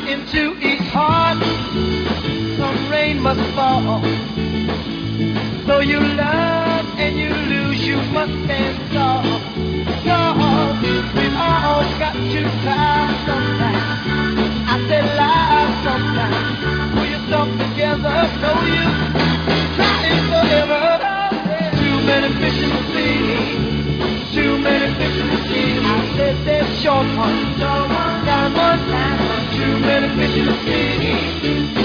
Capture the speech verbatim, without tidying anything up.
Into each heart, some rain must fall. So you love and you lose, you must stand tall. Cause we've all got to cry sometimes. I said lie sometimes. Pull yourself together, no use trying forever. Too many fish in the sea, too many fish in the sea. I said there's short ones, short ones, down one, down one. Too many fish in the sea.